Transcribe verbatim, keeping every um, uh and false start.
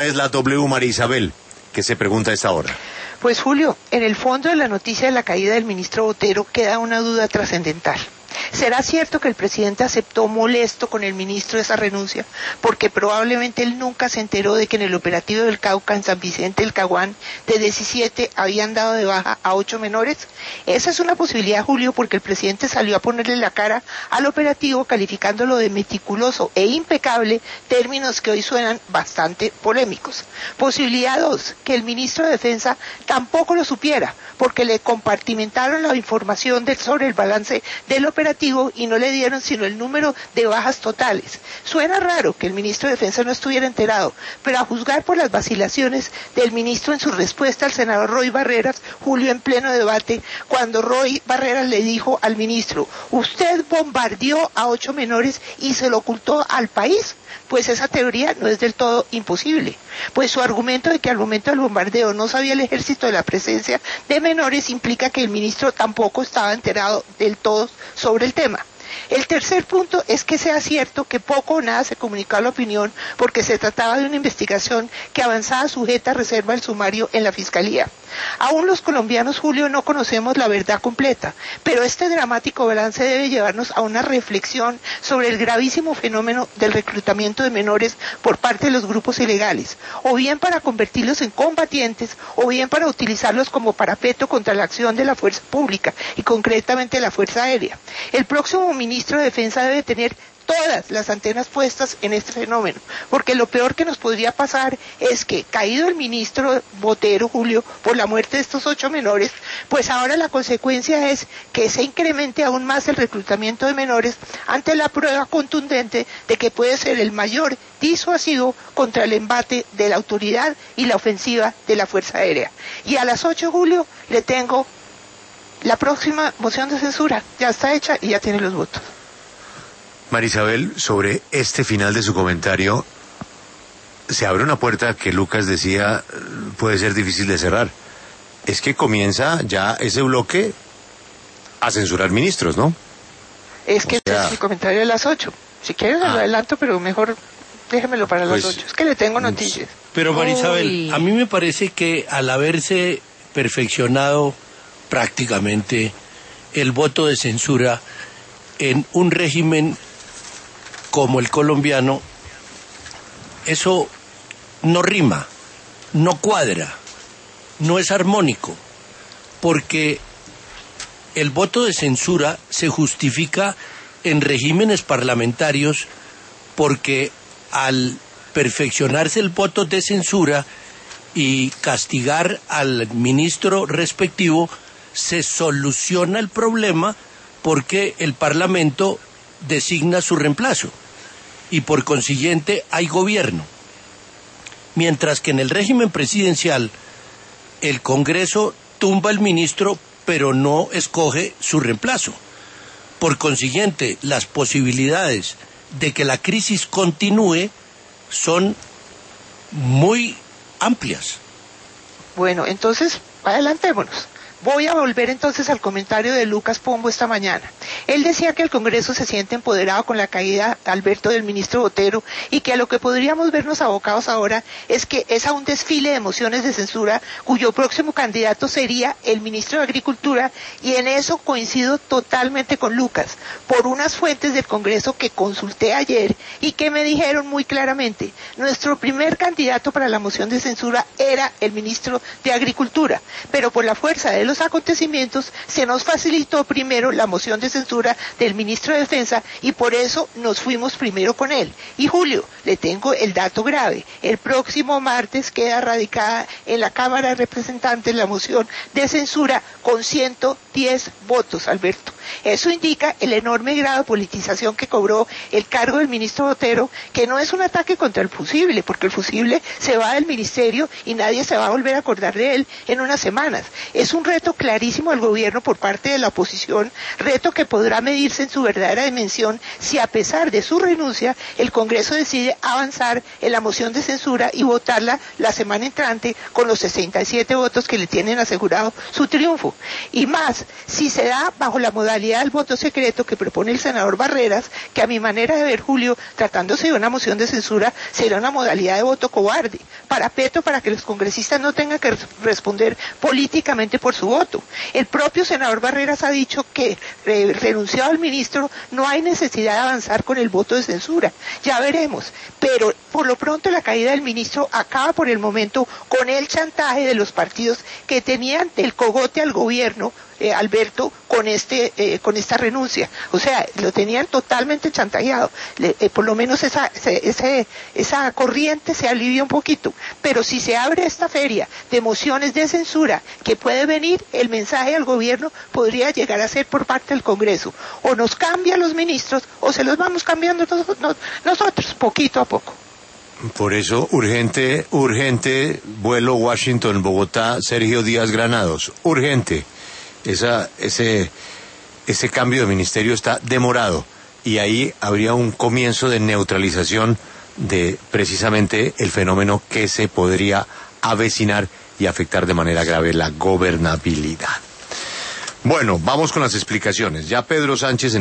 Es la W, María Isabel, que se pregunta a esta hora. Pues Julio, en el fondo de la noticia de la caída del ministro Botero queda una duda trascendental. ¿Será cierto que el presidente aceptó molesto con el ministro esa renuncia? Porque probablemente él nunca se enteró de que en el operativo del Cauca en San Vicente del Caguán de diecisiete habían dado de baja a ocho menores. Esa es una posibilidad, Julio, porque el presidente salió a ponerle la cara al operativo calificándolo de meticuloso e impecable, términos que hoy suenan bastante polémicos. Posibilidad dos, que el ministro de Defensa tampoco lo supiera, porque le compartimentaron la información de, sobre el balance del operativo y no le dieron sino el número de bajas totales. Suena raro que el ministro de Defensa no estuviera enterado, pero a juzgar por las vacilaciones del ministro en su respuesta al senador Roy Barreras, Julio, en pleno debate, cuando Roy Barreras le dijo al ministro, usted bombardeó a ocho menores y se lo ocultó al país, pues esa teoría no es del todo imposible, pues su argumento de que al momento del bombardeo no sabía el ejército de la presencia de menores implica que el ministro tampoco estaba enterado del todo sobre el tema. El tercer punto es que sea cierto que poco o nada se comunicó a la opinión porque se trataba de una investigación que avanzaba sujeta a reserva del sumario en la Fiscalía. Aún los colombianos, Julio, no conocemos la verdad completa, pero este dramático balance debe llevarnos a una reflexión sobre el gravísimo fenómeno del reclutamiento de menores por parte de los grupos ilegales, o bien para convertirlos en combatientes, o bien para utilizarlos como parapeto contra la acción de la fuerza pública, y concretamente la Fuerza Aérea. El próximo ministro de Defensa debe tener todas las antenas puestas en este fenómeno, porque lo peor que nos podría pasar es que, caído el ministro Botero, Julio, por la muerte de estos ocho menores, pues ahora la consecuencia es que se incremente aún más el reclutamiento de menores ante la prueba contundente de que puede ser el mayor disuasivo contra el embate de la autoridad y la ofensiva de la Fuerza Aérea. Y a las ocho, Julio, le tengo la próxima moción de censura, ya está hecha y ya tiene los votos. María Isabel, sobre este final de su comentario, se abre una puerta que Lucas decía puede ser difícil de cerrar. Es que comienza ya ese bloque a censurar ministros, ¿no? Es que o sea... es mi comentario de las ocho. Si quieres ah. lo adelanto, pero mejor déjemelo para pues, las ocho. Es que le tengo noticias. Pero María Isabel, Uy. a mí me parece que al haberse perfeccionado prácticamente el voto de censura en un régimen como el colombiano, eso no rima, no cuadra, no es armónico, porque el voto de censura se justifica en regímenes parlamentarios porque al perfeccionarse el voto de censura y castigar al ministro respectivo, se soluciona el problema porque el Parlamento designa su reemplazo y por consiguiente hay gobierno. Mientras que en el régimen presidencial el Congreso tumba al ministro pero no escoge su reemplazo. Por consiguiente, las posibilidades de que la crisis continúe son muy amplias. Bueno, entonces, adelantémonos. Voy a volver entonces al comentario de Lucas Pombo esta mañana. Él decía que el Congreso se siente empoderado con la caída, Alberto, del ministro Botero, y que a lo que podríamos vernos abocados ahora es que es a un desfile de mociones de censura cuyo próximo candidato sería el ministro de Agricultura, y en eso coincido totalmente con Lucas, por unas fuentes del Congreso que consulté ayer y que me dijeron muy claramente, nuestro primer candidato para la moción de censura era el ministro de Agricultura, pero por la fuerza de los acontecimientos se nos facilitó primero la moción de censura del ministro de Defensa y por eso nos fuimos primero con él. Y Julio, le tengo el dato grave, el próximo martes queda radicada en la Cámara de Representantes la moción de censura con ciento diez votos, Alberto. Eso indica el enorme grado de politización que cobró el cargo del ministro Botero, que no es un ataque contra el fusible, porque el fusible se va del ministerio y nadie se va a volver a acordar de él en unas semanas. Es un reto reto clarísimo al gobierno por parte de la oposición, reto que podrá medirse en su verdadera dimensión si a pesar de su renuncia el Congreso decide avanzar en la moción de censura y votarla la semana entrante con los sesenta y siete votos que le tienen asegurado su triunfo. Y más, si se da bajo la modalidad del voto secreto que propone el senador Barreras, que a mi manera de ver, Julio, tratándose de una moción de censura, será una modalidad de voto cobarde, parapeto para que los congresistas no tengan que responder políticamente por su voto. El propio senador Barreras ha dicho que, eh, renunciado al ministro, no hay necesidad de avanzar con el voto de censura. Ya veremos. Pero, por lo pronto, la caída del ministro acaba por el momento con el chantaje de los partidos que tenían el cogote al gobierno, eh, Alberto, con este eh, con esta renuncia. O sea, lo tenían totalmente chantajeado. Le, eh, por lo menos esa, ese, ese, esa corriente se alivia un poquito. Pero si se abre esta feria de mociones de censura que puede venir, el mensaje al gobierno podría llegar a ser por parte del Congreso. O nos cambian los ministros o se los vamos cambiando nos, nos, nosotros, poquito a poco. Por eso, urgente, urgente, vuelo Washington-Bogotá, Sergio Díaz Granados. Urgente. Esa, ese, ese cambio de ministerio está demorado y ahí habría un comienzo de neutralización de precisamente el fenómeno que se podría avecinar y afectar de manera grave la gobernabilidad. Bueno, vamos con las explicaciones. Ya Pedro Sánchez en